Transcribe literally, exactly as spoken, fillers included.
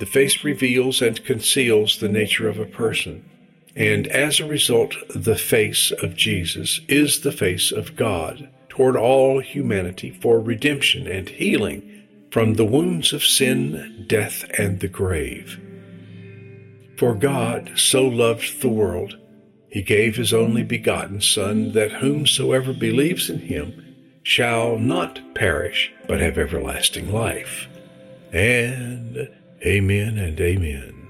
The face reveals and conceals the nature of a person, and as a result, the face of Jesus is the face of God toward all humanity for redemption and healing from the wounds of sin, death, and the grave. For God so loved the world, he gave his only begotten Son, that whomsoever believes in him shall not perish, but have everlasting life. And amen and amen.